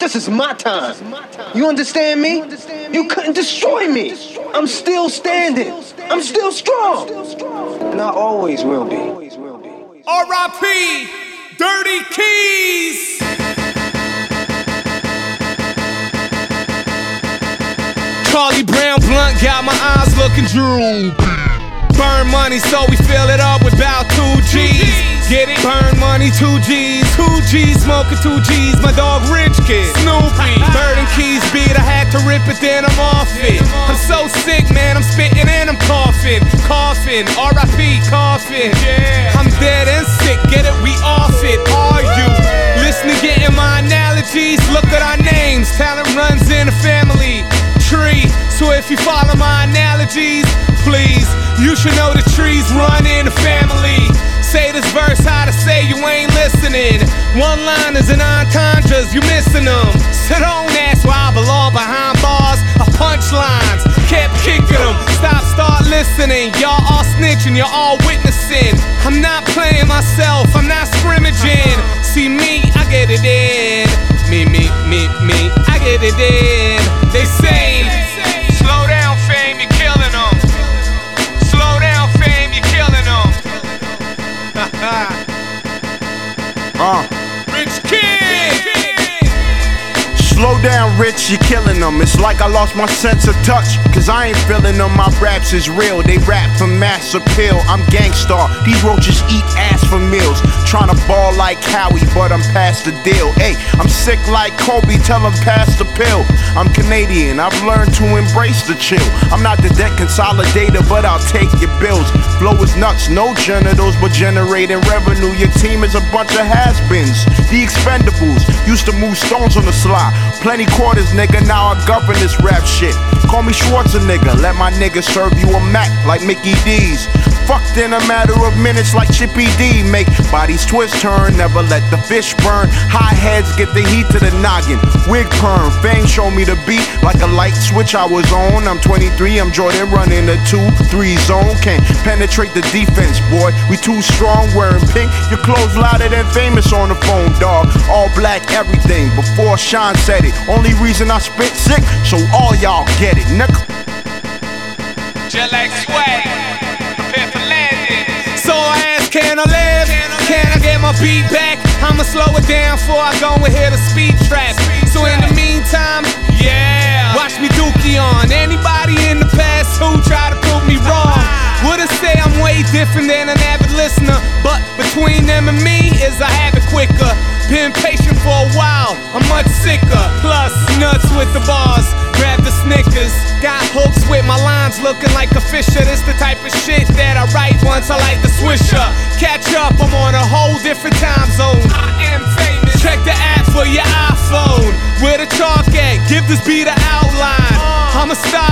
This is my time. You understand me? You couldn't destroy me. I'm still standing. I'm still strong. And I always will be. R.I.P. Dirty Keys. Carly Brown blunt got my eyes looking droopy. Burn money so we fill it up with about 2 G's. Get it? Burn money, 2 G's. 2 G's smoking 2 G's. My dog Rich Kid, Snoopy. Bird and Keys beat, I had to rip it, then I'm off it. I'm so sick, man, I'm spitting and I'm coughing. Coughing, R.I.P. coughing. I'm dead and sick, get it? We off it. Are you listening, getting my analogies? Look at our names, talent runs in the family tree. So if you follow my analogies, please, you should know the trees run in the family. Say this verse, how to say you ain't listening. One-liners and entendres, you missing them. So don't ask where I belong behind bars or punchlines. Kept kicking them, start listening. Y'all all snitching, you're all witnessing. I'm not playing myself, I'm not scrimmaging. See me, I get it in. Me, I get it in. They say, slow down fame, you're killing them. Slow down fame, you're killing them. Rich Kid. Slow down, Rich, you're killing them. It's like I lost my sense of touch, cause I ain't feeling them. My raps is real, they rap for mass appeal. I'm gangstar, these roaches eat ass for meals. Tryna ball like Howie, but I'm past the deal. Hey, I'm sick like Kobe, tell him pass the pill. I'm Canadian, I've learned to embrace the chill. I'm not the debt consolidator, but I'll take your bills. Flow is nuts, no genitals, but generating revenue. Your team is a bunch of has-beens, the expendables. Used to move stones on the sly. Plenty quarters, nigga, now I govern this rap shit. Call me Schwarzenegger, let my nigga serve you a Mac like Mickey D's. Fucked in a matter of minutes like Chippy D. Make bodies twist, turn, never let the fish burn. High heads get the heat to the noggin. Wig perm, fame show me the beat like a light switch I was on. I'm 23, I'm Jordan running a 2-3 zone. Can't penetrate the defense, boy, we too strong. Wearing pink, your clothes louder than famous on the phone, dog. All black everything, before Sean said it. Only reason I spit sick, so all y'all get it, nigga. Just like swag, prepare for landing. So I ask, can I live? Can I get my beat back? I'ma slow it down before I go and hit a speed trap. So in the meantime, yeah, watch me dookie on. Anybody in the past who try to prove me wrong would've say I'm way different than an avid listener, but between them and me is I have it quicker. Been patient for a while, I'm much sicker. Plus, nuts with the bars, grab the Snickers. Got hooks with my lines looking like a Fisher. This the type of shit that I write once I like the Swisher. Catch up, I'm on a whole different time zone. I am famous. Check the app for your iPhone. Where the chalk at? Give this beat an outline. I'm a star